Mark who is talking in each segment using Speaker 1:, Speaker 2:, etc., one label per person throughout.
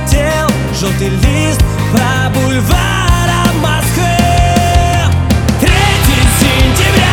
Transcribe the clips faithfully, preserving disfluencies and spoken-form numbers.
Speaker 1: летел желтый лист по бульварам Москвы. Третье сентября,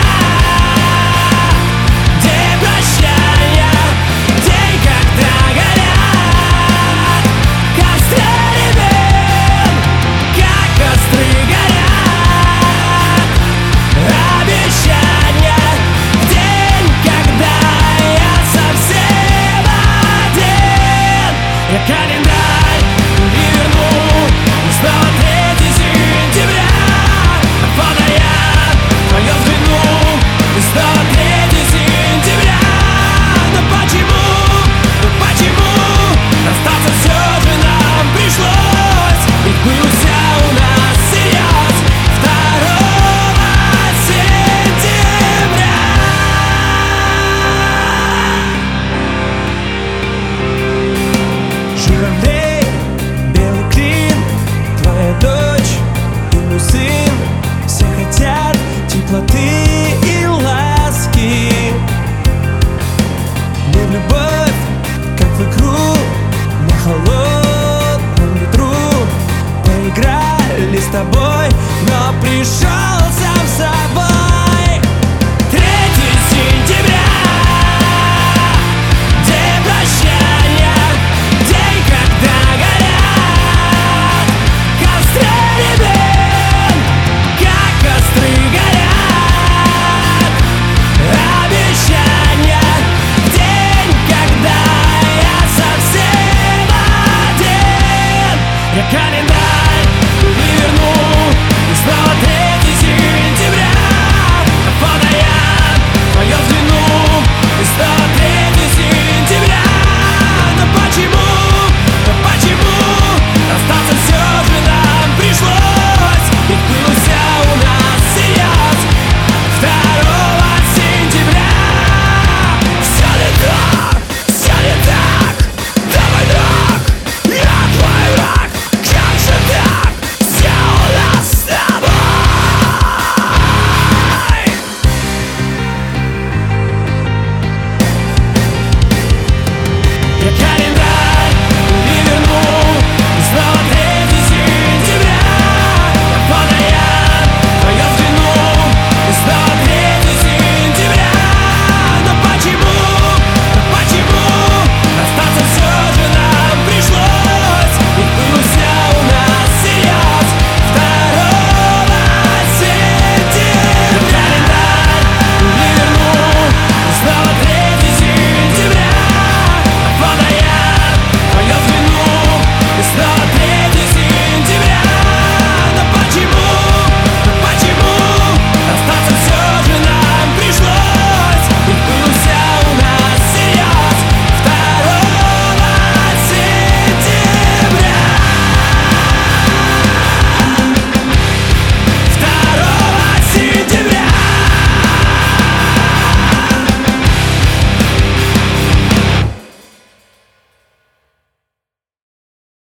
Speaker 1: день прощания, день, когда горят костры рябин, как костры горят обещания. День, когда я совсем один, я календарь переверну, и снова третье сентября. Вот я в твоем взгляну, и снова третье сентября. Но почему, ну почему расстаться все же нам пришлось? Ведь был вся у нас всерьез второго сентября. Журавлей, белый клин, твоя дочь и мой сын, все хотят теплоты и ласки. Мы в любовь, как в игру, на холодном ветру поиграли с тобой, но пришел сам собой. Третье сентября, день прощания, день, когда горят костры рябин, как костры горят обещания. День, когда я совсем один, я календарь